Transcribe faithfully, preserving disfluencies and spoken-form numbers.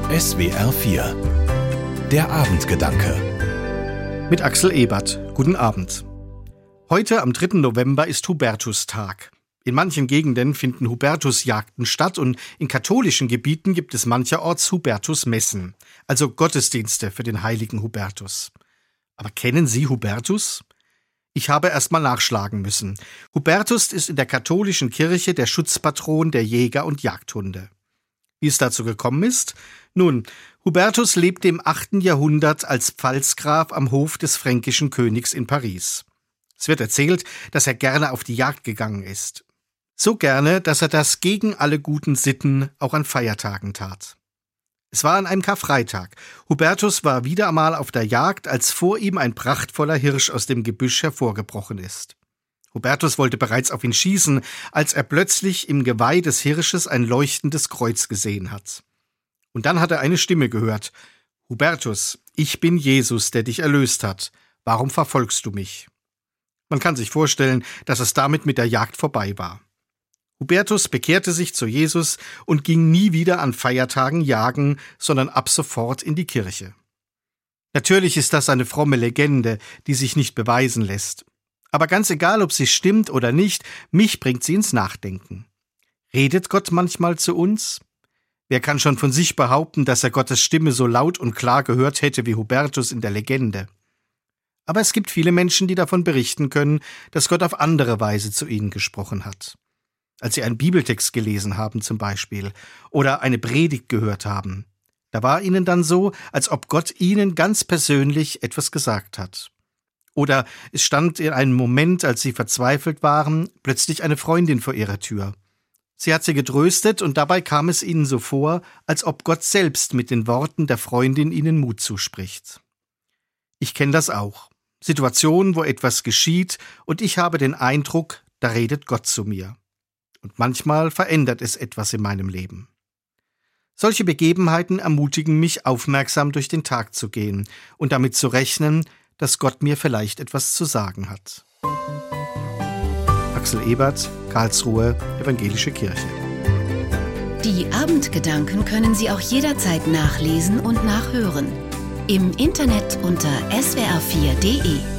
S W R vier. Der Abendgedanke. Mit Axel Ebert. Guten Abend. Heute, am dritten November, ist Hubertustag. In manchen Gegenden finden Hubertusjagden statt und in katholischen Gebieten gibt es mancherorts Hubertusmessen, also Gottesdienste für den heiligen Hubertus. Aber kennen Sie Hubertus? Ich habe erst mal nachschlagen müssen. Hubertus ist in der katholischen Kirche der Schutzpatron der Jäger und Jagdhunde. Wie es dazu gekommen ist? Nun, Hubertus lebte im achten Jahrhundert als Pfalzgraf am Hof des fränkischen Königs in Paris. Es wird erzählt, dass er gerne auf die Jagd gegangen ist. So gerne, dass er das gegen alle guten Sitten auch an Feiertagen tat. Es war an einem Karfreitag. Hubertus war wieder einmal auf der Jagd, als vor ihm ein prachtvoller Hirsch aus dem Gebüsch hervorgebrochen ist. Hubertus wollte bereits auf ihn schießen, als er plötzlich im Geweih des Hirsches ein leuchtendes Kreuz gesehen hat. Und dann hat er eine Stimme gehört: »Hubertus, ich bin Jesus, der dich erlöst hat. Warum verfolgst du mich?« Man kann sich vorstellen, dass es damit mit der Jagd vorbei war. Hubertus bekehrte sich zu Jesus und ging nie wieder an Feiertagen jagen, sondern ab sofort in die Kirche. Natürlich ist das eine fromme Legende, die sich nicht beweisen lässt. Aber ganz egal, ob sie stimmt oder nicht, mich bringt sie ins Nachdenken. Redet Gott manchmal zu uns? Wer kann schon von sich behaupten, dass er Gottes Stimme so laut und klar gehört hätte wie Hubertus in der Legende? Aber es gibt viele Menschen, die davon berichten können, dass Gott auf andere Weise zu ihnen gesprochen hat. Als sie einen Bibeltext gelesen haben zum Beispiel oder eine Predigt gehört haben. Da war ihnen dann so, als ob Gott ihnen ganz persönlich etwas gesagt hat. Oder es stand in einem Moment, als sie verzweifelt waren, plötzlich eine Freundin vor ihrer Tür. Sie hat sie getröstet und dabei kam es ihnen so vor, als ob Gott selbst mit den Worten der Freundin ihnen Mut zuspricht. Ich kenne das auch. Situationen, wo etwas geschieht und ich habe den Eindruck, da redet Gott zu mir. Und manchmal verändert es etwas in meinem Leben. Solche Begebenheiten ermutigen mich, aufmerksam durch den Tag zu gehen und damit zu rechnen, dass Gott mir vielleicht etwas zu sagen hat. Axel Ebert, Karlsruhe, Evangelische Kirche. Die Abendgedanken können Sie auch jederzeit nachlesen und nachhören. Im Internet unter S W R vier punkt de.